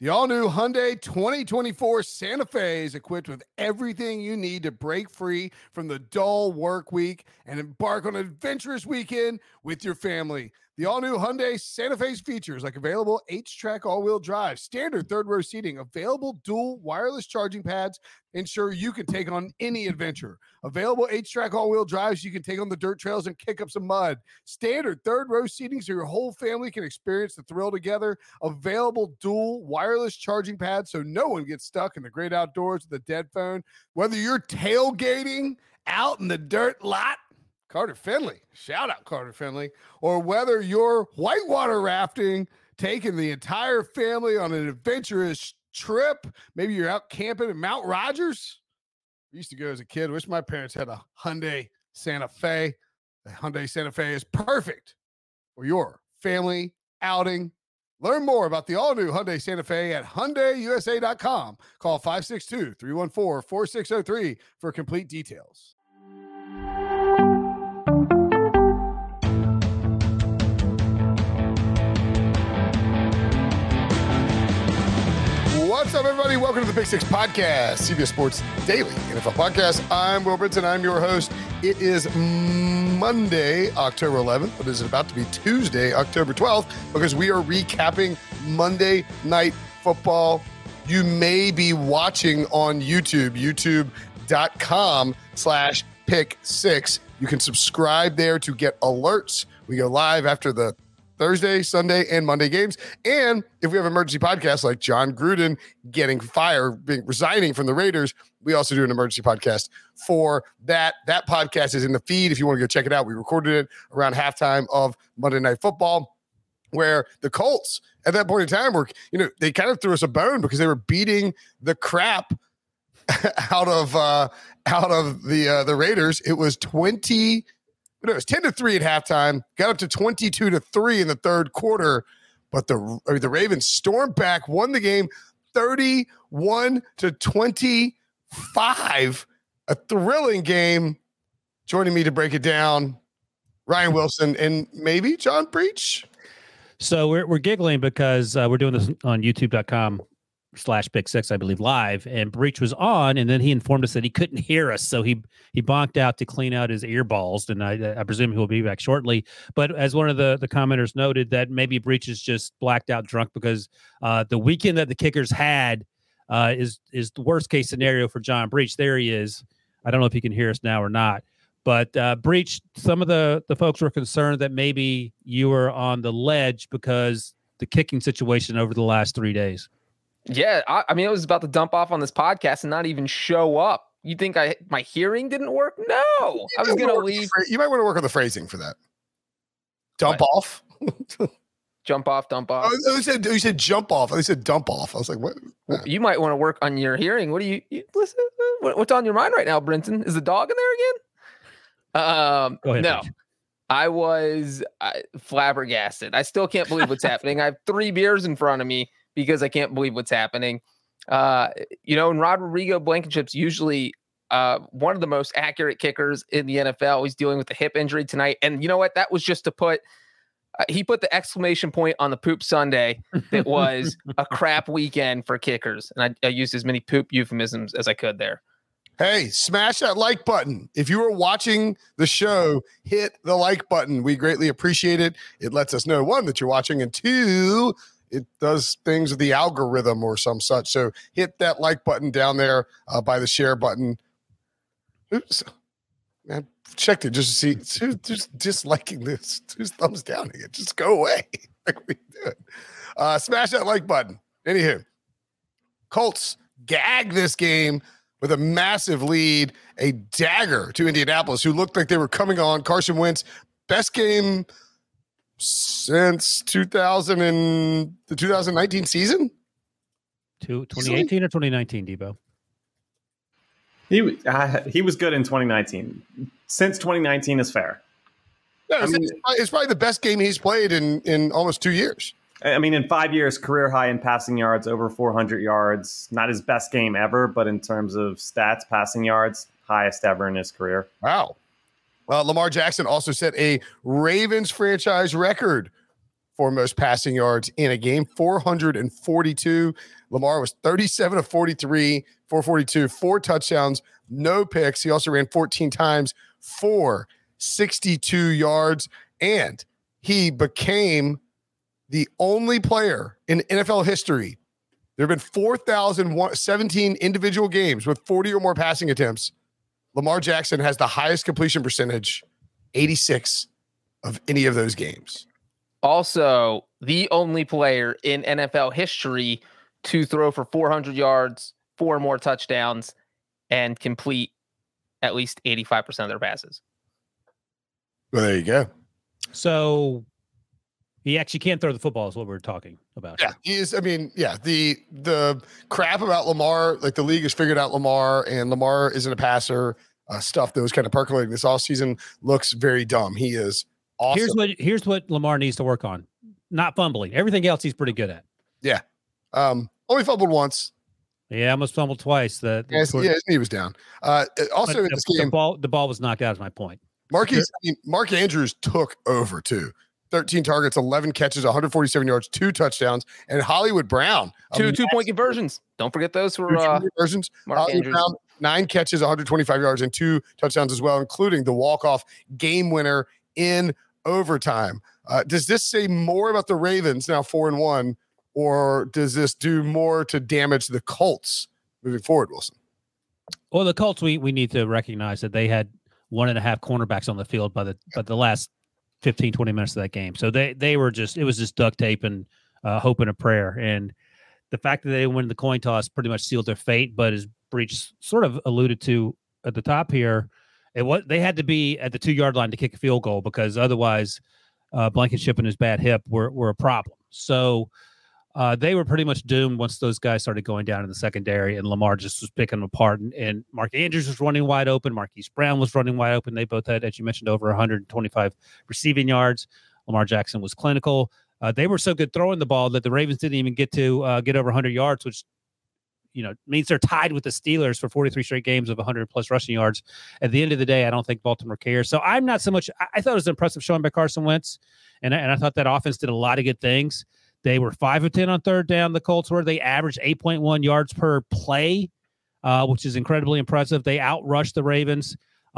The all-new Hyundai 2024 Santa Fe is equipped with everything you need to break free from the dull work week and embark on an adventurous weekend with your family. The all-new Hyundai Santa Fe's features like available H-Track all-wheel drive, standard third-row seating, available dual wireless charging pads, ensure you can take on any adventure. Available H-Track all-wheel drives, you can take on the dirt trails and kick up some mud. Standard third-row seating so your whole family can experience the thrill together. Available dual wireless charging pads so no one gets stuck in the great outdoors with a dead phone. Whether you're tailgating out in the dirt lot, Carter Finley, shout out Carter Finley, or whether you're whitewater rafting, taking the entire family on an adventurous trip, maybe you're out camping at Mount Rogers. I used to go as a kid. Wish my parents had a Hyundai Santa Fe. The Hyundai Santa Fe is perfect for your family outing. Learn more about the all-new Hyundai Santa Fe at HyundaiUSA.com. Call 562-314-4603 for complete details. What's up, everybody? Welcome to the Pick Six Podcast, CBS Sports Daily NFL Podcast. I'm Will Brinson. I'm your host. It is Monday, October 11th, but is it about to be Tuesday, October 12th, because we are recapping Monday Night Football. You may be watching on YouTube, youtube.com/pick6. You can subscribe there to get alerts. We go live after the Thursday, Sunday, and Monday games. And if we have emergency podcasts like John Gruden getting fired, resigning from the Raiders, we also do an emergency podcast for that. That podcast is in the feed if you want to go check it out. We recorded it around halftime of Monday Night Football, where the Colts at that point in time were, they kind of threw us a bone because they were beating the crap out of the Raiders. It was 10-3 at halftime, got up to 22-3 in the third quarter, but the Ravens stormed back, won the game 31-25. A thrilling game. Joining me to break it down, Ryan Wilson and maybe John Breach. So we're giggling because we're doing this on youtube.com/pick6, I believe, live, and Breach was on, and then he informed us that he couldn't hear us, so he bonked out to clean out his earballs, and I presume he'll be back shortly. But as one of the commenters noted, that maybe Breach is just blacked out drunk because the weekend that the Kickers had is the worst case scenario for John Breach. There he is. I don't know if he can hear us now or not. But Breach, some of the folks were concerned that maybe you were on the ledge because the kicking situation over the last 3 days. Yeah, I mean, I was about to dump off on this podcast and not even show up. You think my hearing didn't work? No, I was going to leave. You might want to work on the phrasing for that. Dump off? Jump off, dump off. Oh, you said jump off. I said dump off. I was like, what? You might want to work on your hearing. What do you listen? What's on your mind right now, Brinson? Is the dog in there again? Go ahead, no. Breach. I was flabbergasted. I still can't believe what's happening. I have 3 beers in front of me because I can't believe what's happening. And Rodrigo Blankenship's usually one of the most accurate kickers in the NFL. He's dealing with a hip injury tonight. And you know what? That was just to put he put the exclamation point on the poop Sunday that was a crap weekend for kickers. And I used as many poop euphemisms as I could there. Hey, smash that like button. If you are watching the show, hit the like button. We greatly appreciate it. It lets us know, 1, that you're watching, and 2, it does things with the algorithm or some such. So hit that like button down there by the share button. Oops. Man, checked it just to see who's disliking this. Who's thumbs downing it? Just go away. Like we do it. Smash that like button. Anywho, Colts gag this game with a massive lead, a dagger to Indianapolis, who looked like they were coming on. Carson Wentz, best game since the 2019 season? 2018 or 2019, Debo? He was good in 2019. Since 2019 is fair. No, it's probably the best game he's played in almost 2 years. I mean, in 5 years, career high in passing yards, over 400 yards. Not his best game ever, but in terms of stats, passing yards, highest ever in his career. Wow. Lamar Jackson also set a Ravens franchise record for most passing yards in a game, 442. Lamar was 37 of 43, 442, 4 touchdowns, no picks. He also ran 14 times for 62 yards, and he became the only player in NFL history. There have been 4,017 individual games with 40 or more passing attempts. Lamar Jackson has the highest completion percentage, 86 of any of those games. Also, the only player in NFL history to throw for 400 yards, 4 or more touchdowns, and complete at least 85% of their passes. Well, there you go. So he actually can't throw the football is what we're talking about. Yeah, he is. I mean, yeah, the crap about Lamar, like the league has figured out Lamar, and Lamar isn't a passer. Stuff that was kind of percolating this offseason looks very dumb. He is awesome. Here's what Lamar needs to work on. Not fumbling. Everything else he's pretty good at. Yeah. Only fumbled once. Yeah, almost fumbled twice. His knee was down. Also in this game, the ball was knocked out is my point. Mark Andrews took over too. 13 targets, 11 catches, 147 yards, 2 touchdowns, and Hollywood Brown. 2 2-point conversions. Don't forget those for conversions. Mark Andrews. Brown, 9 catches, 125 yards, and 2 touchdowns as well, including the walk-off game winner in overtime. Does this say more about the Ravens now 4-1, or does this do more to damage the Colts moving forward, Wilson? Well, the Colts, we need to recognize that they had 1.5 cornerbacks on the field by the last 15, 20 minutes of that game. So they were just, it was just duct tape and hope and a prayer. And the fact that they didn't win the coin toss pretty much sealed their fate. But as Breach sort of alluded to at the top here, they had to be at the 2-yard line to kick a field goal, because otherwise Blankenship and his bad hip were a problem. So they were pretty much doomed once those guys started going down in the secondary, and Lamar just was picking them apart. And Mark Andrews was running wide open. Marquise Brown was running wide open. They both had, as you mentioned, over 125 receiving yards. Lamar Jackson was clinical. They were so good throwing the ball that the Ravens didn't even get to get over 100 yards, which means they're tied with the Steelers for 43 straight games of 100-plus rushing yards. At the end of the day, I don't think Baltimore cares. So I'm not so much – I thought it was an impressive showing by Carson Wentz, and I thought that offense did a lot of good things. They were 5 of 10 on third down. The Colts were. They averaged 8.1 yards per play, which is incredibly impressive. They outrushed the Ravens,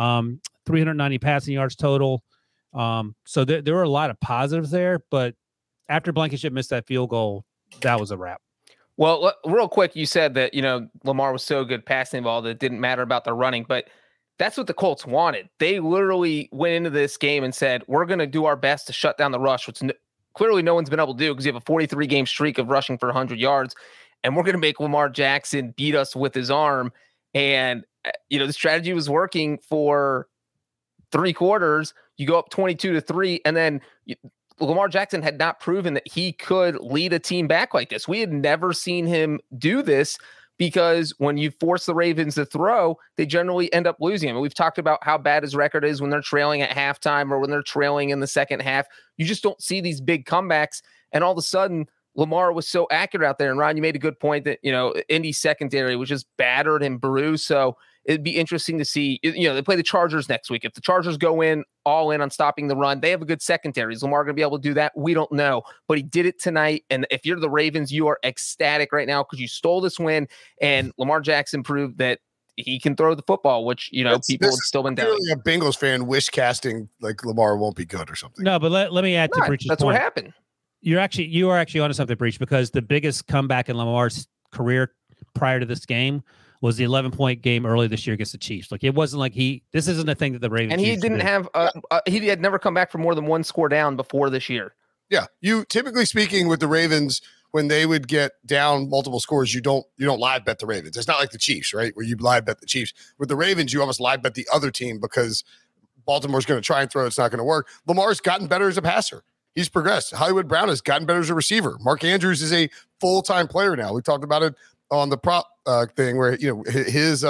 390 passing yards total. So there were a lot of positives there. But after Blankenship missed that field goal, that was a wrap. Well, real quick, you said that, Lamar was so good passing the ball that it didn't matter about the running, but that's what the Colts wanted. They literally went into this game and said, we're going to do our best to shut down the rush, which clearly no one's been able to do because you have a 43-game streak of rushing for 100 yards, and we're going to make Lamar Jackson beat us with his arm. And, the strategy was working for 3 quarters. You go up 22-3, and then Lamar Jackson had not proven that he could lead a team back like this. We had never seen him do this, because when you force the Ravens to throw, they generally end up losing. I mean, we've talked about how bad his record is when they're trailing at halftime or when they're trailing in the second half. You just don't see these big comebacks. And all of a sudden, Lamar was so accurate out there. And Ron, you made a good point that, Indy's secondary was just battered and bruised. So it'd be interesting to see, they play the Chargers next week. If the Chargers go all in on stopping the run, they have a good secondary. Is Lamar going to be able to do that? We don't know, but he did it tonight. And if you're the Ravens, you are ecstatic right now because you stole this win, and Lamar Jackson proved that he can throw the football, which, people have still been doubting. A Bengals fan wish casting like Lamar won't be good or something. No, but let me add to Breach's That's point. what happened. You are actually onto something, Breach, because the biggest comeback in Lamar's career prior to this game was the 11-point game early this year against the Chiefs. Like, it wasn't like this isn't a thing that the Ravens. And he didn't have he had never come back from more than 1 score down before this year. Yeah, you typically speaking with the Ravens, when they would get down multiple scores, you don't live bet the Ravens. It's not like the Chiefs, right? Where you live bet the Chiefs. With the Ravens, you almost live bet the other team because Baltimore's going to try and throw. It's not going to work. Lamar's gotten better as a passer. He's progressed. Hollywood Brown has gotten better as a receiver. Mark Andrews is a full-time player now. We talked about it on the prop thing where his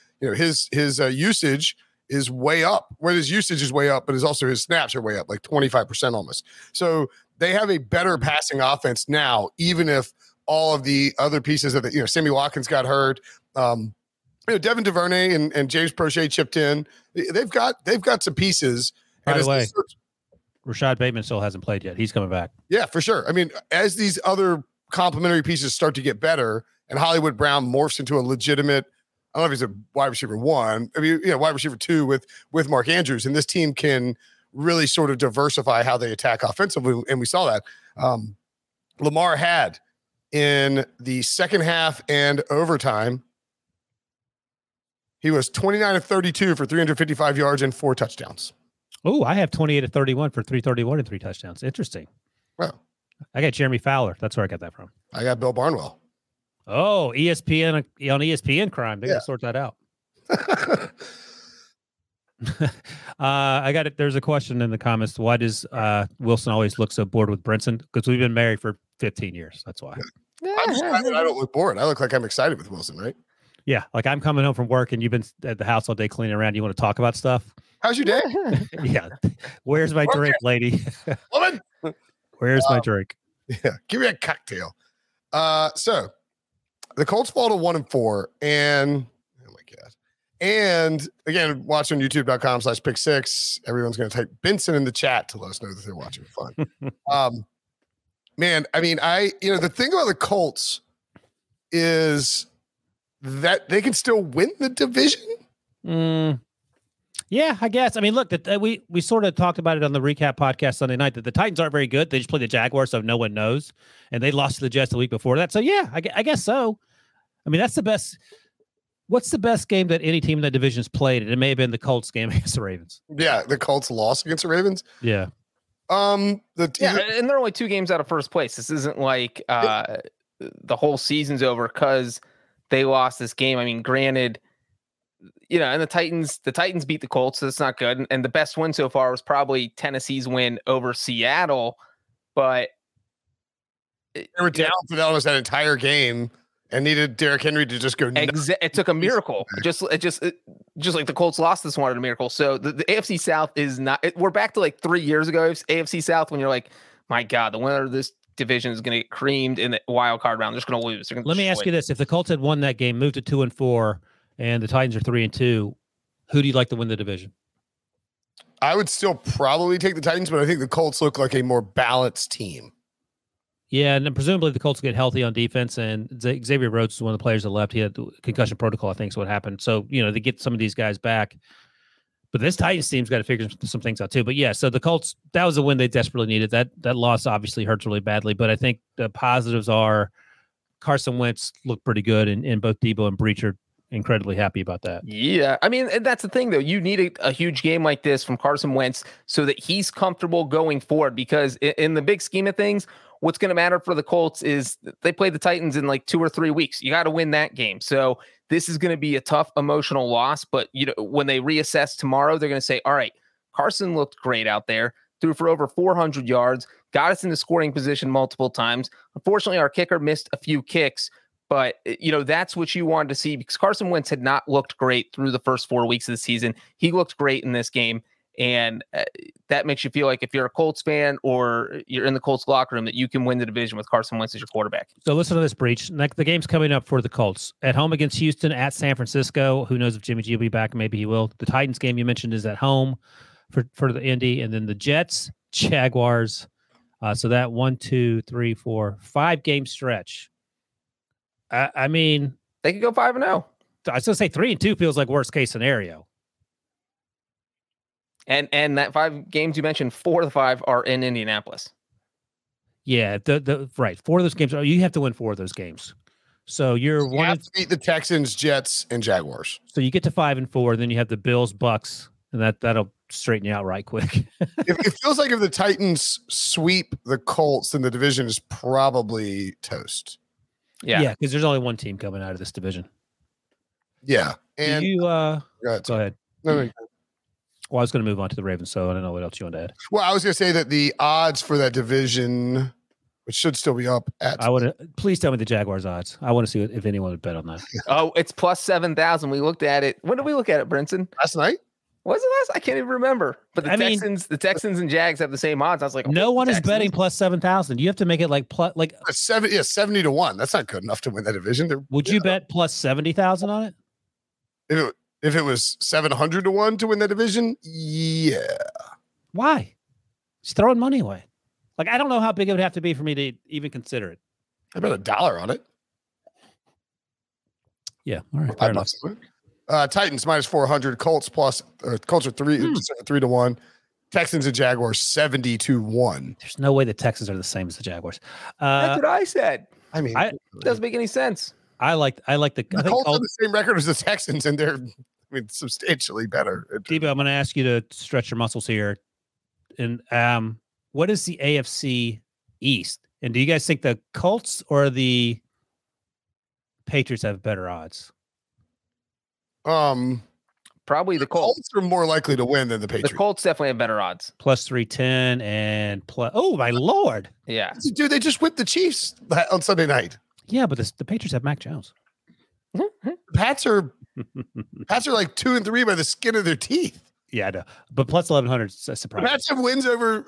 usage is way up. Where his usage is way up, but also his snaps are way up, like 25% almost. So they have a better passing offense now, even if all of the other pieces of it, Sammy Watkins got hurt. Devin DuVernay and James Prochet chipped in. They've got some pieces. By the way, Rashad Bateman still hasn't played yet. He's coming back. Yeah, for sure. I mean, as these other complementary pieces start to get better and Hollywood Brown morphs into a legitimate, I don't know if he's a wide receiver 1, I mean, wide receiver 2 with Mark Andrews, and this team can really sort of diversify how they attack offensively, and we saw that. Lamar had in the second half and overtime, he was 29 of 32 for 355 yards and 4 touchdowns. Oh, I have 28 of 31 for 331 and 3 touchdowns. Interesting. Well, I got Jeremy Fowler. That's where I got that from. I got Bill Barnwell. Oh, ESPN on ESPN crime. They got to sort that out. I got it. There's a question in the comments. Why does Wilson always look so bored with Brinson? Because we've been married for 15 years. That's why. I'm surprised that I don't look bored. I look like I'm excited with Wilson, right? Yeah. Like I'm coming home from work and you've been at the house all day cleaning around. You want to talk about stuff? How's your day? Yeah. Where's my drink, lady? Woman. Where's my drink? Yeah. Give me a cocktail. So the Colts fall to 1-4, and oh my God. And again, watch on youtube.com/pick6. Everyone's going to type Benson in the chat to let us know that they're watching. Fun. Man, I mean, the thing about the Colts is that they can still win the division. Yeah, I guess. I mean, look, we sort of talked about it on the recap podcast Sunday night that the Titans aren't very good. They just play the Jaguars, so no one knows. And they lost to the Jets the week before that. So, yeah, I guess so. I mean, that's the best. What's the best game that any team in that division has played? And it may have been the Colts game against the Ravens. Yeah, the Colts lost against the Ravens. Yeah. And they're only 2 games out of first place. This isn't like the whole season's over because they lost this game. I mean, granted, and the Titans beat the Colts, so that's not good. And the best win so far was probably Tennessee's win over Seattle, but they were down for almost that entire game and needed Derrick Henry to just go. It took a miracle. Just like the Colts lost this one at a miracle. So the AFC South is not. We're back to like 3 years ago. AFC South when you're like, my God, the winner of this division is going to get creamed in the wild card round. They're just going to lose. Let me ask you this: if the Colts had won that game, moved to 2-4. And the Titans are 3-2. Who do you like to win the division? I would still probably take the Titans, but I think the Colts look like a more balanced team. Yeah, and then presumably the Colts get healthy on defense, and Xavier Rhodes is one of the players that left. He had concussion protocol, I think is what happened. So, they get some of these guys back. But this Titans team's got to figure some things out too. But yeah, so the Colts, that was a win they desperately needed. That loss obviously hurts really badly, but I think the positives are Carson Wentz looked pretty good, and both Debo and Breach are incredibly happy about that. Yeah. I mean, and that's the thing, though. You need a huge game like this from Carson Wentz so that he's comfortable going forward, because in the big scheme of things, what's going to matter for the Colts is they play the Titans in like 2 or 3 weeks. You got to win that game. So this is going to be a tough emotional loss. But, when they reassess tomorrow, they're going to say, all right, Carson looked great out there, threw for over 400 yards, got us into scoring position multiple times. Unfortunately, our kicker missed a few kicks. But, that's what you wanted to see, because Carson Wentz had not looked great through the first 4 weeks of the season. He looked great in this game. And that makes you feel like if you're a Colts fan or you're in the Colts locker room, that you can win the division with Carson Wentz as your quarterback. So listen to this, Breach. The game's coming up for the Colts. At home against Houston, at San Francisco. Who knows if Jimmy G will be back? Maybe he will. The Titans game you mentioned is at home for the Indy. And then the Jets, Jaguars. So that 1, 2, 3, 4, 5 game stretch. I mean, they could go 5-0. I was going to say 3-2 feels like worst case scenario. And that 5 games you mentioned, 4 of the 5 are in Indianapolis. Yeah, right. 4 of those games, you have to win 4 of those games. So you have to beat the Texans, Jets, and Jaguars. So you get to 5-4, then you have the Bills, Bucks, and that'll straighten you out right quick. It feels like if the Titans sweep the Colts, then the division is probably toast. Yeah, because there's only one team coming out of this division. Yeah. And go ahead. No. Well, I was going to move on to the Ravens, so I don't know what else you want to add. Well, I was going to say that the odds for that division, which should still be up at. Please tell me the Jaguars odds. I want to see if anyone would bet on that. Oh, it's plus 7,000. We looked at it. When did we look at it, Brinson? Last night. Was it last? I can't even remember. But the Texans and Jags have the same odds. I was like, no one is betting plus 7,000. You have to make it like 70 to 1. That's not good enough to win that division. Would you bet plus 70,000 on it? If it was 700 to 1 to win that division, yeah. Why? He's throwing money away. Like, I don't know how big it would have to be for me to even consider it. I bet $1 on it. Yeah. All right. Fair enough. Titans -400. Colts Colts are 3-1. Texans and Jaguars 70-1. There's no way the Texans are the same as the Jaguars. That's what I said. I mean, It doesn't make any sense. I like the Colts have the same record as the Texans, and they're substantially better. Debo, I'm going to ask you to stretch your muscles here. And what is the AFC East? And do you guys think the Colts or the Patriots have better odds? Probably the Colts. Are more likely to win than the Patriots. The Colts definitely have better odds. Plus 310 and plus. Oh my Lord! Yeah, dude, they just whipped the Chiefs on Sunday night. Yeah, but the Patriots have Mac Jones. Pats are like 2-3 by the skin of their teeth. Yeah, I know. But plus 1100 is a surprise. The Pats have wins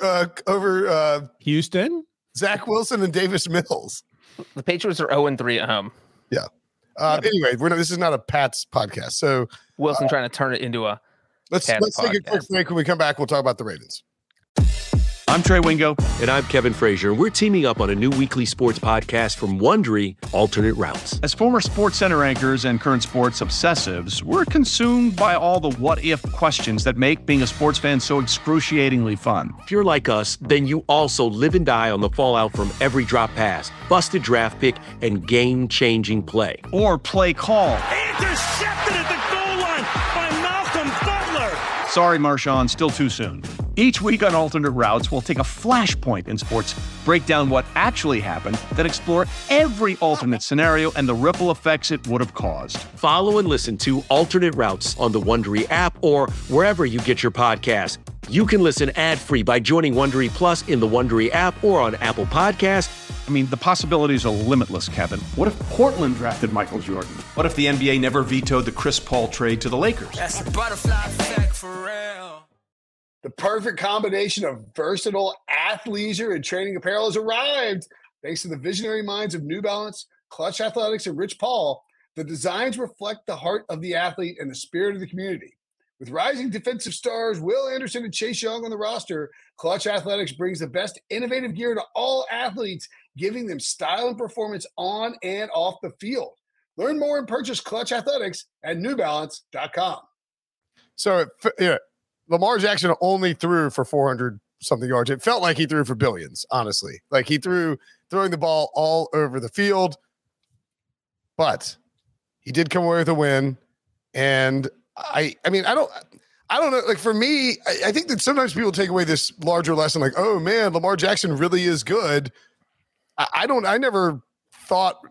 over Houston, Zach Wilson, and Davis Mills. The Patriots are 0-3 at home. Yeah. Anyway, this is not a Pats podcast. So Wilson trying to turn it into a let's take a quick break. When we come back, we'll talk about the Ravens. I'm Trey Wingo. And I'm Kevin Frazier. We're teaming up on a new weekly sports podcast from Wondery, Alternate Routes. As former Sports Center anchors and current sports obsessives, we're consumed by all the what-if questions that make being a sports fan so excruciatingly fun. If you're like us, then you also live and die on the fallout from every drop pass, busted draft pick, and game-changing play. Or play call. Intercepted at the goal line by Malcolm Butler. Sorry, Marshawn, still too soon. Each week on Alternate Routes, we'll take a flashpoint in sports, break down what actually happened, then explore every alternate scenario and the ripple effects it would have caused. Follow and listen to Alternate Routes on the Wondery app or wherever you get your podcasts. You can listen ad-free by joining Wondery Plus in the Wondery app or on Apple Podcasts. I mean, the possibilities are limitless, Kevin. What if Portland drafted Michael Jordan? What if the NBA never vetoed the Chris Paul trade to the Lakers? That's a butterfly effect for real. The perfect combination of versatile athleisure and training apparel has arrived. Thanks to the visionary minds of New Balance, Clutch Athletics, and Rich Paul, the designs reflect the heart of the athlete and the spirit of the community. With rising defensive stars Will Anderson and Chase Young on the roster, Clutch Athletics brings the best innovative gear to all athletes, giving them style and performance on and off the field. Learn more and purchase Clutch Athletics at newbalance.com. So, Lamar Jackson only threw for 400-something yards. It felt like he threw for billions, honestly. Like he throwing the ball all over the field. But he did come away with a win. And I mean, I don't know. Like for me, I think that sometimes people take away this larger lesson, like, oh man, Lamar Jackson really is good. I've never thought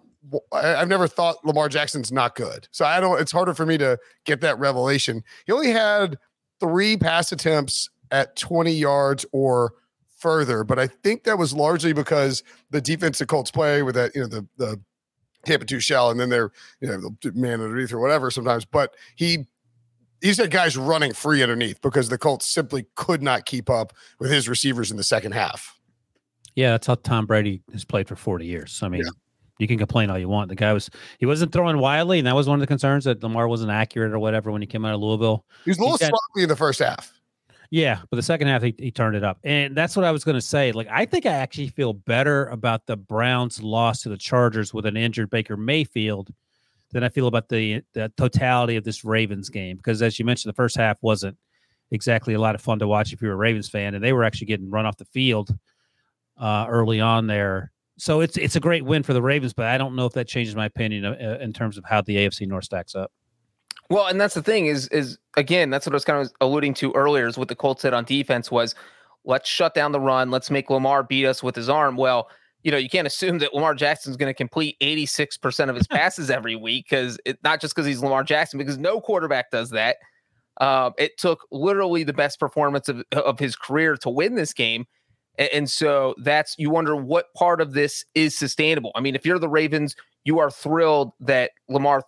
Lamar Jackson's not good. So it's harder for me to get that revelation. He only had 3 pass attempts at 20 yards or further, but I think that was largely because the defense the Colts play with that, the Tampa 2 shell, and then they're, the man underneath or whatever sometimes. But he's had guys running free underneath because the Colts simply could not keep up with his receivers in the second half. Yeah, that's how Tom Brady has played for 40 years. I mean, you can complain all you want. The guy he wasn't throwing widely, and that was one of the concerns, that Lamar wasn't accurate or whatever when he came out of Louisville. He was a little sloppy in the first half. Yeah, but the second half he turned it up. And that's what I was going to say. Like, I think I actually feel better about the Browns' loss to the Chargers with an injured Baker Mayfield than I feel about the totality of this Ravens game. Because as you mentioned, the first half wasn't exactly a lot of fun to watch if you're a Ravens fan, and they were actually getting run off the field early on there. So it's a great win for the Ravens, but I don't know if that changes my opinion in terms of how the AFC North stacks up. Well, and that's the thing is again, that's what I was kind of alluding to earlier, is what the Colts said on defense was, let's shut down the run. Let's make Lamar beat us with his arm. Well, you can't assume that Lamar Jackson's going to complete 86% of his passes every week, not just because he's Lamar Jackson, because no quarterback does that. It took literally the best performance of his career to win this game. And so you wonder what part of this is sustainable. I mean, if you're the Ravens, you are thrilled that Lamar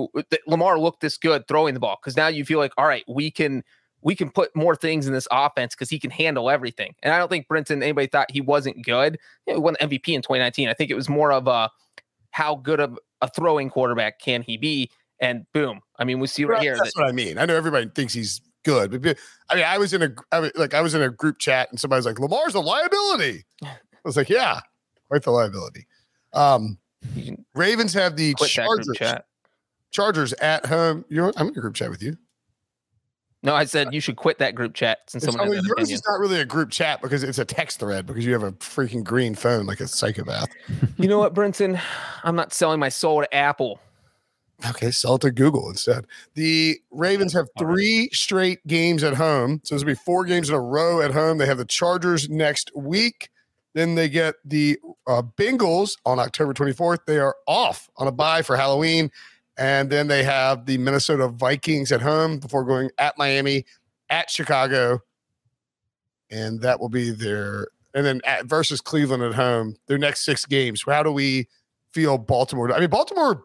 looked this good throwing the ball, because now you feel like, all right, we can put more things in this offense because he can handle everything. And I don't think anybody thought he wasn't good. He won the MVP in 2019. I think it was more of how good of a throwing quarterback can he be? And boom. I mean, we see right here. That's what I mean. I know everybody thinks he's good. I mean, I was in a group chat and somebody's like, Lamar's a liability. I was like, yeah, quite the liability. Ravens have the Chargers at home. I'm in a group chat with you. No, I said you should quit that group chat since someone has an yours opinion. is not really a group chat because it's a text thread because you have a freaking green phone like a psychopath. You know what, Brinson? I'm not selling my soul to Apple. Okay, sell it to Google instead. The Ravens have 3 straight games at home. So this will be 4 games in a row at home. They have the Chargers next week. Then they get the Bengals on October 24th. They are off on a bye for Halloween. And then they have the Minnesota Vikings at home before going at Miami, at Chicago. And that will be their – and then versus Cleveland at home, their next 6 games. How do we feel Baltimore? I mean, Baltimore,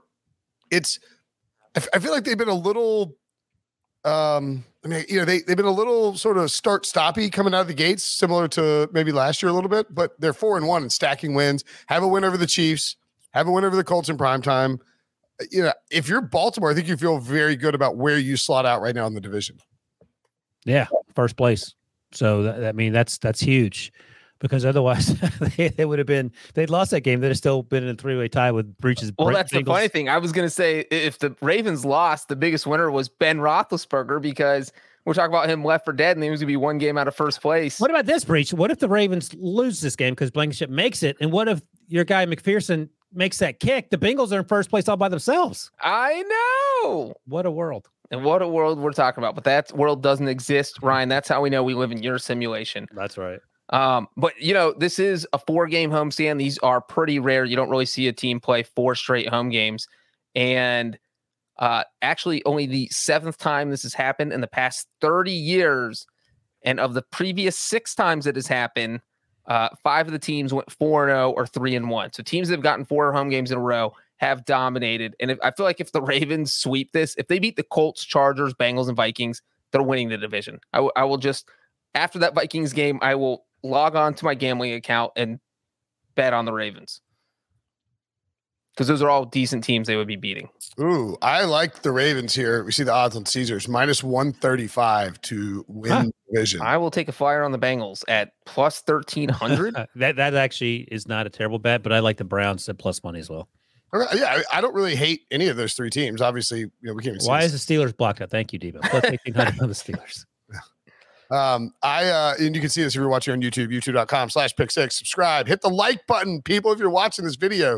I feel like they've been a little they've been a little sort of start-stoppy coming out of the gates, similar to maybe last year a little bit, but they're 4-1 and stacking wins, have a win over the Chiefs, have a win over the Colts in primetime. If you're Baltimore, I think you feel very good about where you slot out right now in the division. Yeah, first place. So that's huge, because otherwise they would have been, they'd lost that game. They'd have still been in a 3-way tie with Breach's. Well, that's Bengals. The funny thing. I was going to say, if the Ravens lost, the biggest winner was Ben Roethlisberger, because we're talking about him left for dead and he was going to be 1 game out of first place. What about this, Breach? What if the Ravens lose this game because Blankenship makes it? And what if your guy McPherson makes that kick? The Bengals are in first place all by themselves. I know. What a world. And what a world we're talking about. But that world doesn't exist, Ryan. That's how we know we live in your simulation. That's right. But this is a 4-game homestand. These are pretty rare. You don't really see a team play 4 straight home games. And actually only the 7th time this has happened in the past 30 years. And of the previous 6 times it has happened, 5 of the teams went 4-0 or 3-1. So teams that have gotten 4 home games in a row have dominated. And I feel like if the Ravens sweep this, if they beat the Colts, Chargers, Bengals, and Vikings, they're winning the division. I will just, after that Vikings game, I will log on to my gambling account and bet on the Ravens, because those are all decent teams they would be beating. Ooh, I like the Ravens here. We see the odds on Caesars, -135 to win the division. I will take a flyer on the Bengals at +1,300. that actually is not a terrible bet, but I like the Browns at plus money as well. Yeah, I don't really hate any of those 3 teams. Obviously, we can't even see. Why is the Steelers blocked out? Thank you, Debo. Plus 1,800 on the Steelers. And you can see this if you're watching on YouTube, youtube.com/pick6. Subscribe, hit the like button, people, if you're watching this video.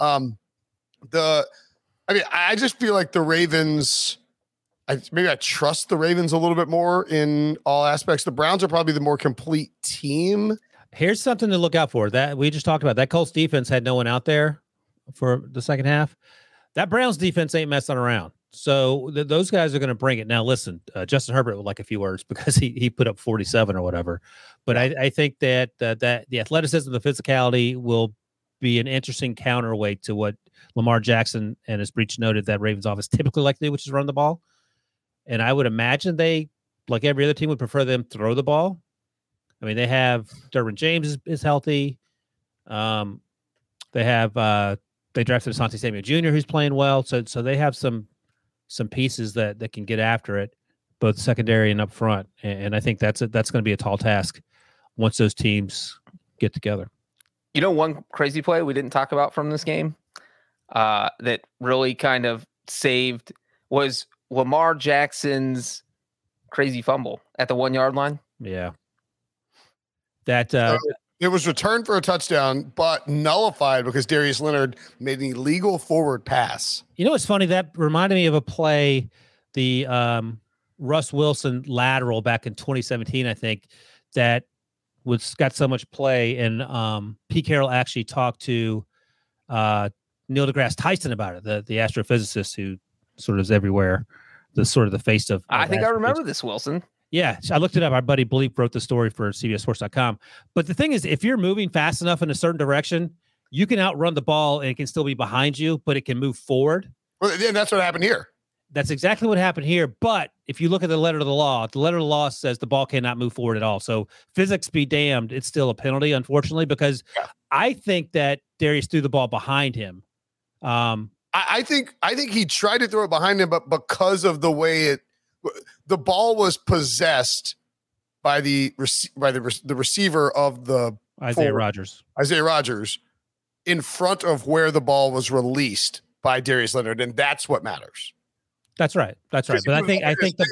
I just feel like the Ravens, I trust the Ravens a little bit more in all aspects. The Browns are probably the more complete team. Here's something to look out for that we just talked about. That Colts defense had no one out there for the second half. That Browns defense ain't messing around. So those guys are going to bring it. Now, listen, Justin Herbert would like a few words because he put up 47 or whatever. But I think that the athleticism, the physicality will be an interesting counterweight to what Lamar Jackson and his Breach noted that Ravens offense typically like to do, which is run the ball. And I would imagine they, like every other team, would prefer them throw the ball. I mean, they have Derwin James is healthy. They have they drafted Asante Samuel Jr., who's playing well. So they have some pieces that can get after it, both secondary and up front. And I think that's going to be a tall task once those teams get together. One crazy play we didn't talk about from this game that really kind of saved was Lamar Jackson's crazy fumble at the 1-yard line. Yeah. That it was returned for a touchdown, but nullified because Darius Leonard made an illegal forward pass. You know what's funny? That reminded me of a play, the Russ Wilson lateral back in 2017, I think, that got so much play. And Pete Carroll actually talked to Neil deGrasse Tyson about it, the astrophysicist who sort of is everywhere, the face of I think I remember this, Wilson. Yeah, I looked it up. Our buddy Bleep wrote the story for CBSSports.com. But the thing is, if you're moving fast enough in a certain direction, you can outrun the ball and it can still be behind you, but it can move forward. Well, then that's what happened here. That's exactly what happened here. But if you look at the letter of the law says the ball cannot move forward at all. So physics be damned, it's still a penalty, unfortunately, because I think that Darius threw the ball behind him. I think he tried to throw it behind him, but because of the way the ball was possessed by the receiver of the Isaiah Rodgers in front of where the ball was released by Darius Leonard, and that's what matters. That's right. But I think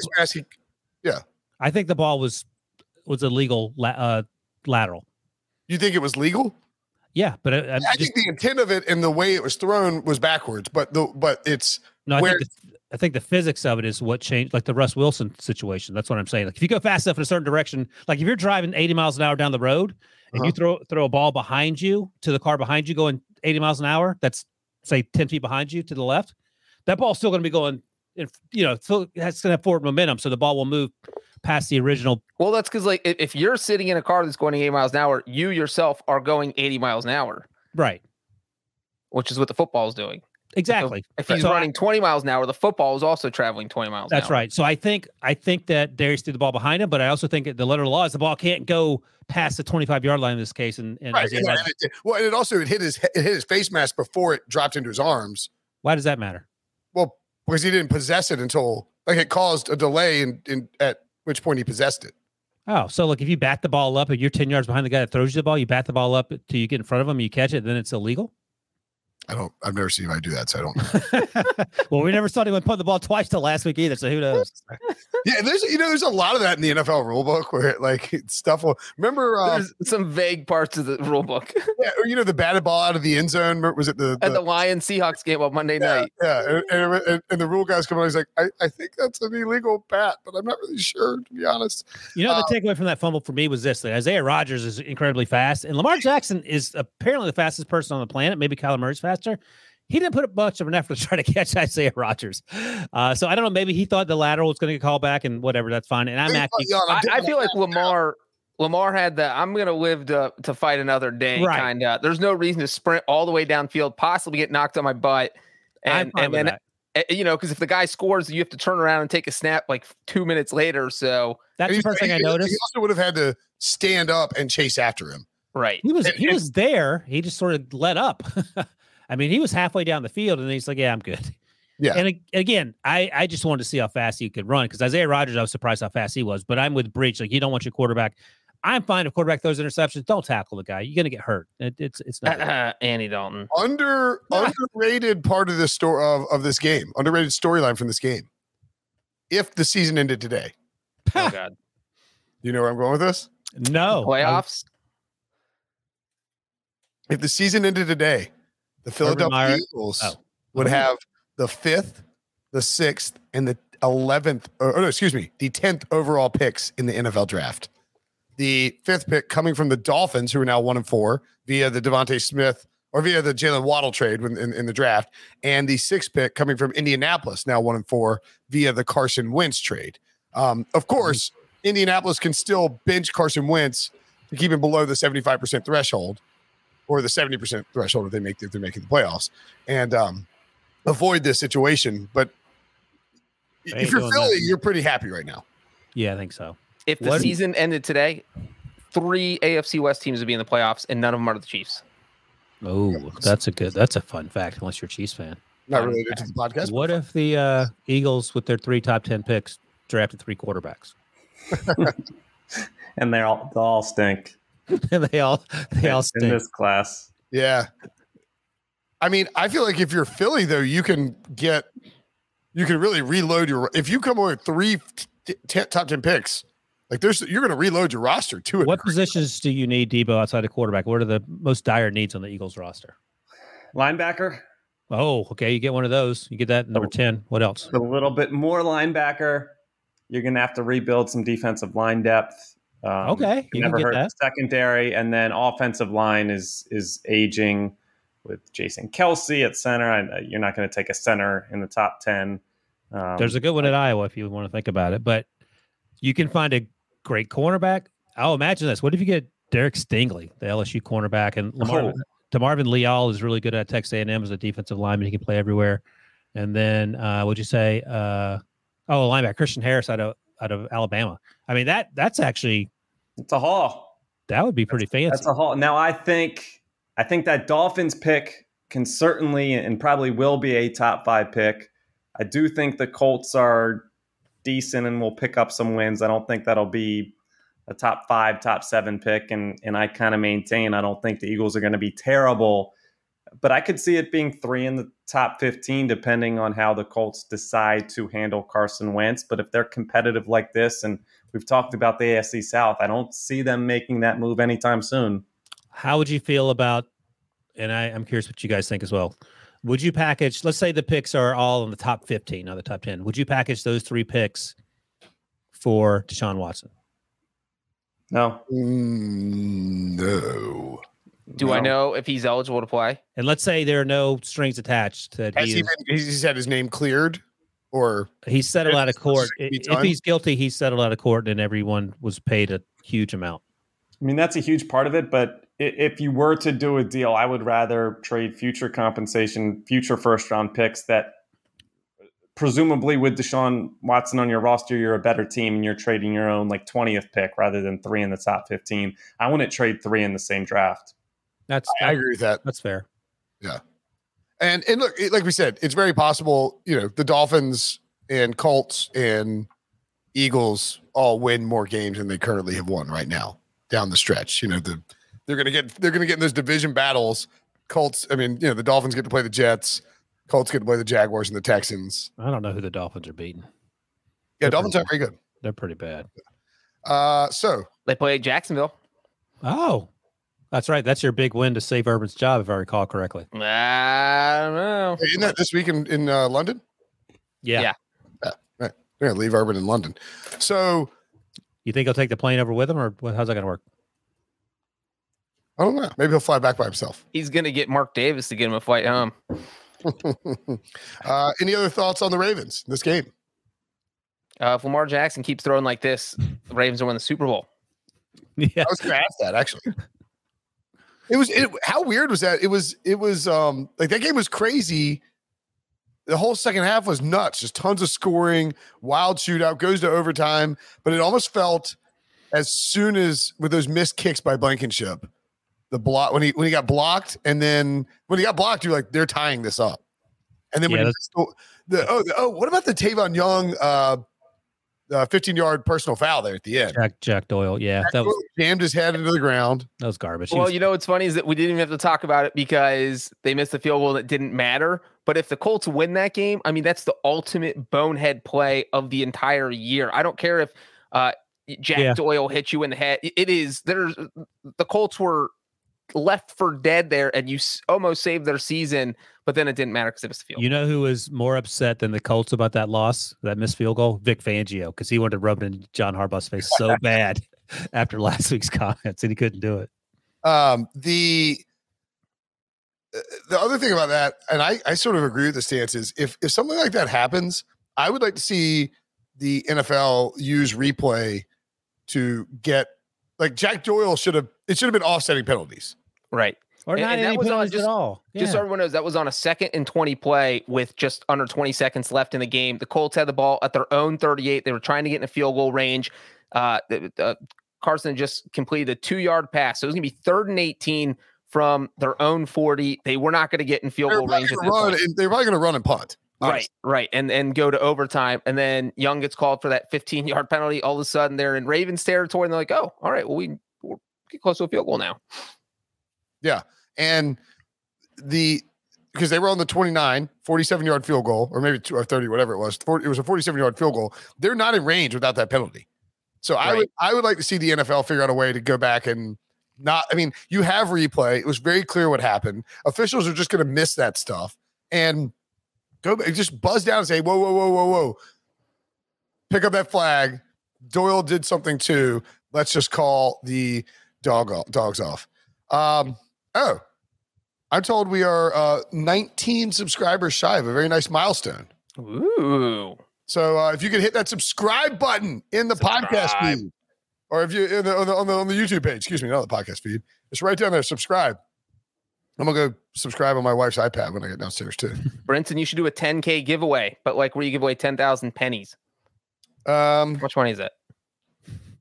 the ball was illegal lateral. You think it was legal? Yeah, but I think the intent of it and the way it was thrown was backwards. But it's no. I think the physics of it is what changed, like the Russ Wilson situation. That's what I'm saying. Like if you go fast enough in a certain direction, like if you're driving 80 miles an hour down the road and you throw a ball behind you to the car behind you going 80 miles an hour, that's say 10 feet behind you to the left, that ball's still going to be going, it's going to have forward momentum. So the ball will move past the original. Well, that's because like if you're sitting in a car that's going 80 miles an hour, you yourself are going 80 miles an hour. Right. Which is what the football is doing. Exactly. If he's running 20 miles an hour, the football is also traveling 20 miles an hour. That's right. So I think that Darius threw the ball behind him, but I also think that the letter of the law is the ball can't go past the 25-yard line in this case. And right. It hit his face mask before it dropped into his arms. Why does that matter? Well, because he didn't possess it until it caused a delay in at which point he possessed it. Oh, so look, if you bat the ball up and you're 10 yards behind the guy that throws you the ball, you bat the ball up till you get in front of him, you catch it, then it's illegal? I've never seen anybody do that, so I don't know. Well, we never saw anyone put the ball twice till last week either, so who knows? Yeah, there's a lot of that in the NFL rule book where stuff will remember there's some vague parts of the rule book. Yeah, or the batted ball out of the end zone. Was it the Lions Seahawks game on Monday night? Yeah, and the rule guys come on, he's like, I think that's an illegal bat, but I'm not really sure, to be honest. The takeaway from that fumble for me was this: that Isaiah Rodgers is incredibly fast, and Lamar Jackson is apparently the fastest person on the planet. Maybe Kyler Murray's faster. He didn't put much of an effort to try to catch Isaiah Rodgers. So I don't know. Maybe he thought the lateral was going to get called back and whatever. That's fine. And I feel like Lamar had that. I'm going to live to fight another day. Right. Kind of. There's no reason to sprint all the way downfield, possibly get knocked on my butt. And then, because if the guy scores, you have to turn around and take a snap like 2 minutes later. So that's the first thing I noticed. He also would have had to stand up and chase after him. Right. He was there. He just sort of let up. I mean, he was halfway down the field, and he's like, yeah, I'm good. Yeah. And again, I just wanted to see how fast he could run because Isaiah Rodgers, I was surprised how fast he was. But I'm with Breach. Like, you don't want your quarterback. I'm fine if quarterback throws interceptions. Don't tackle the guy. You're going to get hurt. It's not Andy Dalton. Underrated part of this story of this game. Underrated storyline from this game. If the season ended today. Oh, God. You know where I'm going with this? No. Playoffs? If the season ended today, the Philadelphia Eagles would have the 5th, the 6th, and the 11th, the 10th overall picks in the NFL draft. The 5th pick coming from the Dolphins, who are now 1-4 via the Devontae Smith or via the Jalen Waddle trade in the draft, and the 6th pick coming from Indianapolis, now 1-4 via the Carson Wentz trade. Of course, Indianapolis can still bench Carson Wentz to keep him below the 75% threshold. Or the 70% threshold if they're making the playoffs, and avoid this situation. But if you're Philly, you're pretty happy right now. Yeah, I think so. If the season ended today, 3 AFC West teams would be in the playoffs, and none of them are the Chiefs. Oh, that's a fun fact. Unless you're a Chiefs fan, not related to the podcast. What if the Eagles, with their 3 top 10 picks, drafted 3 quarterbacks, and they all stink. they all stink in this class. Yeah. I mean, I feel like if you're Philly, though, you can really reload if you come away with 3 top 10 picks, you're going to reload your roster to it. What positions do you need, Debo, outside of quarterback? What are the most dire needs on the Eagles roster? Linebacker. Oh, okay. You get one of those. You get that number 10. What else? A little bit more linebacker. You're going to have to rebuild some defensive line depth. Okay, you never heard that. Secondary, and then offensive line is aging with Jason Kelce at center. You're not going to take a center in the top 10. There's a good one at Iowa if you want to think about it, but you can find a great cornerback. I'll imagine this. What if you get Derek Stingley, the LSU cornerback, and DeMarvin Leal is really good at Texas A&M as a defensive lineman. He can play everywhere. And then what'd you say? Linebacker Christian Harris out of Alabama. I mean, that's actually it's a haul. That would be pretty fancy. That's a haul. Now I think that Dolphins pick can certainly and probably will be a top 5 pick. I do think the Colts are decent and will pick up some wins. I don't think that'll be a top 5, top 7 pick. And I kind of maintain I don't think the Eagles are going to be terrible. But I could see it being 3 in the top 15, depending on how the Colts decide to handle Carson Wentz. But if they're competitive like this, and we've talked about the AFC South, I don't see them making that move anytime soon. How would you feel about, and I'm curious what you guys think as well, would you package, let's say the picks are all in the top 15, not the top 10. Would you package those 3 picks for Deshaun Watson? No. No. Do I know if he's eligible to play? And let's say there are no strings attached. That He's had his name cleared, or he's settled out of court. Any If time? he's guilty, he's settled out of court, and everyone was paid a huge amount. I mean, that's a huge part of it. But if you were to do a deal, I would rather trade future compensation, future first-round picks that presumably with Deshaun Watson on your roster, you're a better team and you're trading your own like 20th pick rather than 3 in the top 15. I wouldn't trade 3 in the same draft. I agree with that. That's fair. Yeah. And look, like we said, it's very possible, the Dolphins and Colts and Eagles all win more games than they currently have won right now down the stretch. They're going to get in those division battles. The Dolphins get to play the Jets. Colts get to play the Jaguars and the Texans. I don't know who the Dolphins are beating. Yeah, Dolphins are very good. They're pretty bad. So They play Jacksonville. Oh, that's right. That's your big win to save Urban's job, if I recall correctly. I don't know. isn't that this week in London? Yeah. Yeah. Right. They're going to leave Urban in London. So You think he'll take the plane over with him, or how's that going to work? I don't know. Maybe he'll fly back by himself. He's going to get Mark Davis to get him a flight home. Any other thoughts on the Ravens this game? If Lamar Jackson keeps throwing like this, the Ravens will win the Super Bowl. Yeah. I was going to ask that actually. How weird was that? It was like that game was crazy. The whole second half was nuts. Just tons of scoring, wild shootout, goes to overtime. But it almost felt as soon as with those missed kicks by Blankenship, the block when he got blocked, and then when he got blocked, you're like, they're tying this up. And then when what about the Tavon Young 15-yard personal foul there at the end? Jack Doyle. Yeah. Jack Doyle jammed his head into the ground. That was garbage. Well, what's funny is that we didn't even have to talk about it because they missed the field goal that didn't matter. But if the Colts win that game, I mean, that's the ultimate bonehead play of the entire year. I don't care if Jack Doyle hits you in the head. It is. The Colts were left for dead there, and you almost saved their season, but then it didn't matter because it was the field. You know who was more upset than the Colts about that loss, that missed field goal? Vic Fangio, because he wanted to rub it in John Harbaugh's face so bad after last week's comments, and he couldn't do it. The other thing about that, and I sort of agree with the stance, is if something like that happens, I would like to see the NFL use replay to get, like, Jack Doyle should have been offsetting penalties. Right. Or not and that any was on penalties at all. Just so everyone knows, that was on a 2nd and 20 play with just under 20 seconds left in the game. The Colts had the ball at their own 38. They were trying to get in a field goal range. Carson just completed a 2-yard pass. So it was going to be 3rd and 18 from their own 40. They were not going to get in field goal range. They're probably going to run and punt. Honestly. Right. And go to overtime. And then Young gets called for that 15-yard penalty. All of a sudden, they're in Ravens territory, and they're like, oh, all right, well, we're get close to a field goal now. Yeah. And because they were on the 29, 47-yard field goal, or maybe 30, whatever it was. It was a 47-yard field goal. They're not in range without that penalty. So right. I would like to see the NFL figure out a way to go back and you have replay. It was very clear what happened. Officials are just going to miss that stuff and go back, just buzz down and say, whoa. Pick up that flag. Doyle did something too. Let's just call the dogs off. I'm told we are 19 subscribers shy of a very nice milestone. Ooh. So if you could hit that subscribe button in the podcast feed, or if you on the YouTube page, excuse me, not the podcast feed, it's right down there. Subscribe. I'm gonna go subscribe on my wife's iPad when I get downstairs too. Brinson, you should do a 10K giveaway, but like where you give away 10,000 pennies. How much money is that?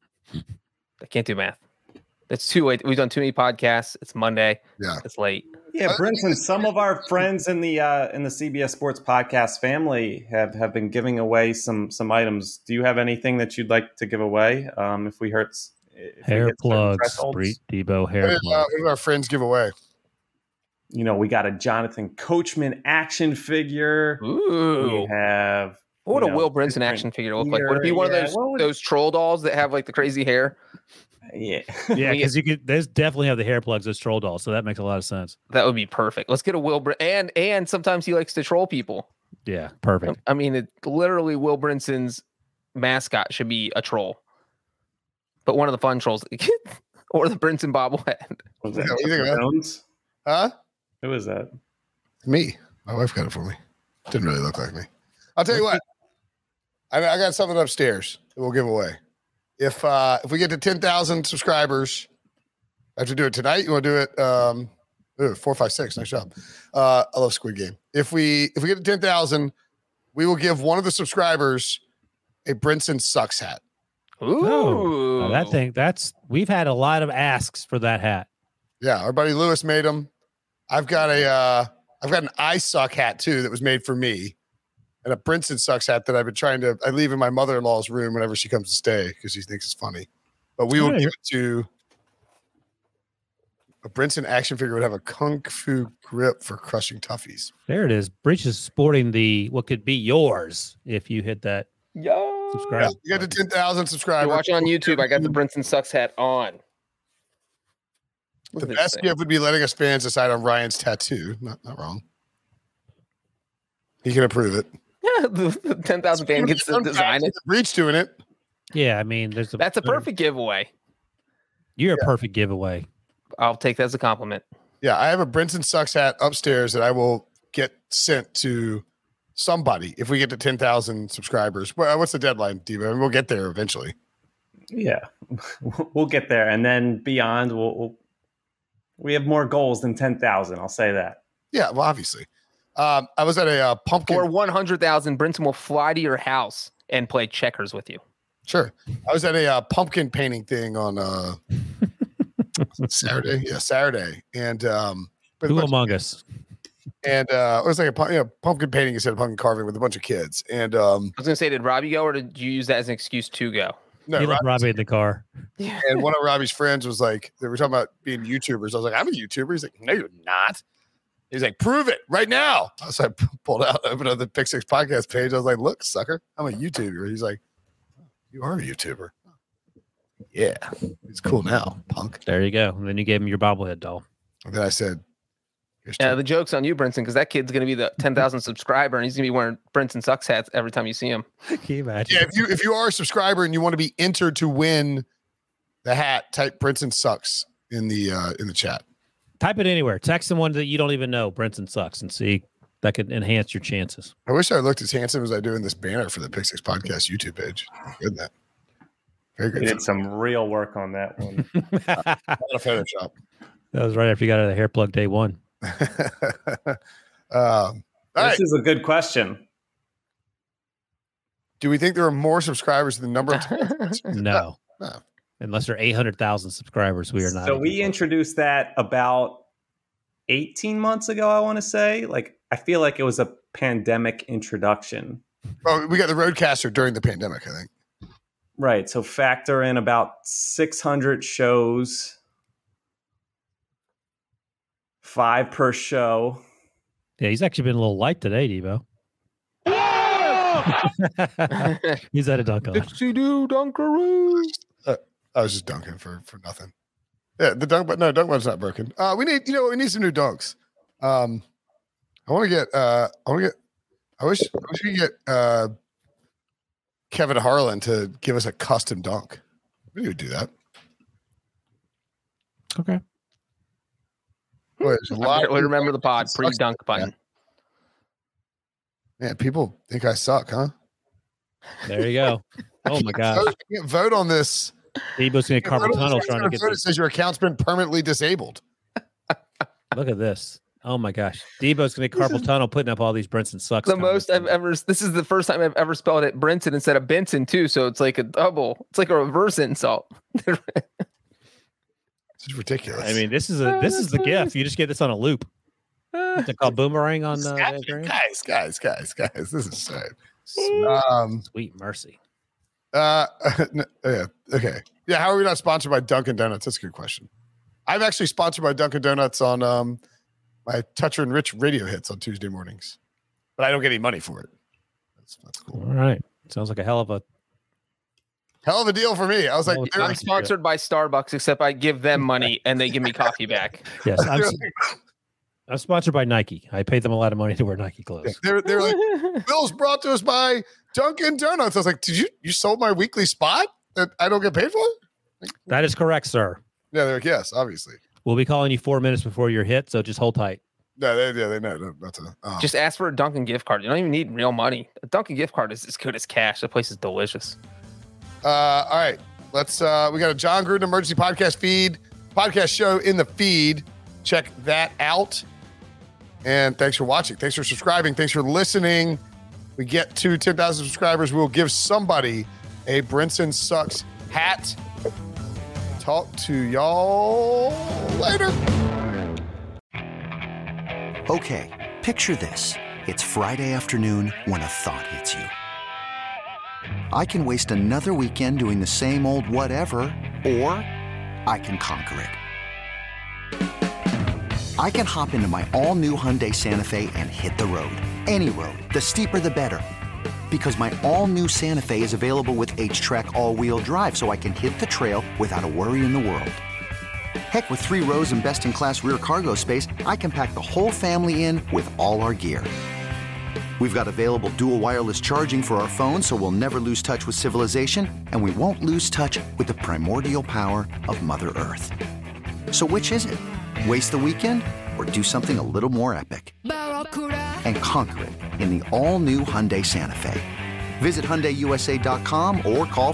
I can't do math. It's too late. We've done too many podcasts. It's Monday. Yeah. It's late. Yeah, Brinson, some of our friends in the CBS Sports Podcast family have been giving away some items. Do you have anything that you'd like to give away? If we hurt hair plugs, Debo hair plugs. What did our friends give away? You know, we got a Jonathan Coachman action figure. Ooh. We have what would a Will Brinson action figure look like? Would it be one of those troll dolls that have like the crazy hair? Yeah, yeah, because you could. There's definitely have the hair plugs as troll dolls, so that makes a lot of sense. That would be perfect. Let's get a Will and sometimes he likes to troll people. Yeah, perfect. I mean, literally, Will Brinson's mascot should be a troll, but one of the fun trolls, or the Brinson bobblehead. Was that Jones? Huh? Who was that? Me. My wife got it for me. Didn't really look like me. I'll tell you what. I got something upstairs that we'll give away. If we get to 10,000 subscribers, I have to do it tonight. You want to do it? 4, 5, 6. Nice job. I love Squid Game. If we get to 10,000, we will give one of the subscribers a Brinson Sucks hat. Ooh, we've had a lot of asks for that hat. Yeah, our buddy Lewis made them. I've got an I Suck hat too that was made for me. And a Brinson Sucks hat that I've been I leave in my mother-in-law's room whenever she comes to stay because she thinks it's funny. But we will give it to a Brinson action figure would have a kung fu grip for crushing toughies. There it is. Breach is sporting what could be yours if you hit that. Subscribe. Yeah, you got to 10,000 subscribers. You're watching on YouTube. I got the Brinson Sucks hat on. The best gift would be letting us fans decide on Ryan's tattoo. Not wrong. He can approve it. Yeah, the 10,000 fan gets to design it. Breach doing it. Yeah, I mean, that's a perfect giveaway. You're a perfect giveaway. I'll take that as a compliment. Yeah, I have a Brinson Sucks hat upstairs that I will get sent to somebody if we get to 10,000 subscribers. Well, what's the deadline, Debo? I mean, we'll get there eventually. Yeah, we'll get there, and then beyond, we have more goals than 10,000. I'll say that. Yeah, well, obviously. I was at a pumpkin. For 100,000, Brinson will fly to your house and play checkers with you. Sure. I was at a pumpkin painting thing on Saturday. Yeah, Saturday. And who among us? And it was like a pumpkin painting instead of pumpkin carving with a bunch of kids. And I was going to say, did Robbie go or did you use that as an excuse to go? No, he left Robbie in the car. Yeah. And one of Robbie's friends was like, they were talking about being YouTubers. I was like, I'm a YouTuber. He's like, no, you're not. He's like, prove it right now. So I pulled out, opened up the Pick Six podcast page. I was like, look, sucker, I'm a YouTuber. He's like, you are a YouTuber. Yeah, it's cool now, punk. There you go. And then you gave him your bobblehead doll. And then I said, yeah, the joke's on you, Brinson, because that kid's going to be the 10,000 subscriber, and he's going to be wearing Brinson Sucks hats every time you see him. Can you imagine? Yeah, if you are a subscriber and you want to be entered to win the hat, type Brinson Sucks in the chat. Type it anywhere. Text someone that you don't even know. Brinson Sucks, and see that could enhance your chances. I wish I looked as handsome as I do in this banner for the Pick Six podcast YouTube page. Good that. Very good. We did some real work on that one. Not a Photoshop. That was right after you got out of the hair plug day one. This is a good question. Do we think there are more subscribers than the number of No. Unless there are 800,000 subscribers, we are not. So we introduced that about 18 months ago, I want to say. Like, I feel like it was a pandemic introduction. Oh, we got the Roadcaster during the pandemic, I think. Right. So factor in about 600 shows, 5 per show. Yeah, he's actually been a little light today, Devo. He's at a dunk on. Dixie-doo, Dunkaroo. I was just dunking for nothing. Yeah, the dunk button's not broken. We need some new dunks. I wish we could get Kevin Harlan to give us a custom dunk. We would do that. Okay. Boy, we remember the pod pre-dunk button. Man, people think I suck, huh? There you go. Oh my God. Vote on this. Debo's going to carpal tunnel trying to get this. It says your account's been permanently disabled. Look at this. Oh my gosh. Debo's going to carpal tunnel putting up all these Brinson Sucks. The most I've ever, this is the first time I've ever spelled it Brinson instead of Benson too. So it's like a double, it's like a reverse insult. This is ridiculous. I mean, this is the gift. You just get this on a loop. What's it called? Boomerang on Instagram? Guys. This is sad. Sweet mercy. Yeah. Okay. Yeah. How are we not sponsored by Dunkin' Donuts? That's a good question. I'm actually sponsored by Dunkin' Donuts on my Toucher and Rich radio hits on Tuesday mornings, but I don't get any money for it. That's cool. All right. Sounds like a hell of a deal for me. I was like, I'm sponsored by Starbucks, except I give them money and they give me coffee back. Yes, I'm sponsored by Nike. I paid them a lot of money to wear Nike clothes. They're like, Bill's brought to us by Dunkin' Donuts. I was like, did you sold my weekly spot that I don't get paid for? That is correct, sir. Yeah, they're like, yes, obviously. We'll be calling you 4 minutes before your hit, so just hold tight. They know not to. Just ask for a Dunkin' gift card. You don't even need real money. A Dunkin' gift card is as good as cash. The place is delicious. All right, let's. We got a John Gruden emergency podcast show in the feed. Check that out. And thanks for watching. Thanks for subscribing. Thanks for listening. We get to 10,000 subscribers. We'll give somebody a Brinson Sucks hat. Talk to y'all later. Okay, picture this. It's Friday afternoon when a thought hits you. I can waste another weekend doing the same old whatever, or I can conquer it. I can hop into my all-new Hyundai Santa Fe and hit the road. Any road. The steeper, the better. Because my all-new Santa Fe is available with H-Track all-wheel drive, so I can hit the trail without a worry in the world. Heck, with 3 rows and best-in-class rear cargo space, I can pack the whole family in with all our gear. We've got available dual wireless charging for our phones, so we'll never lose touch with civilization, and we won't lose touch with the primordial power of Mother Earth. So which is it? Waste the weekend or do something a little more epic? And conquer it in the all-new Hyundai Santa Fe. Visit HyundaiUSA.com or call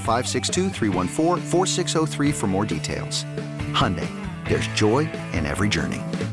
562-314-4603 for more details. Hyundai, there's joy in every journey.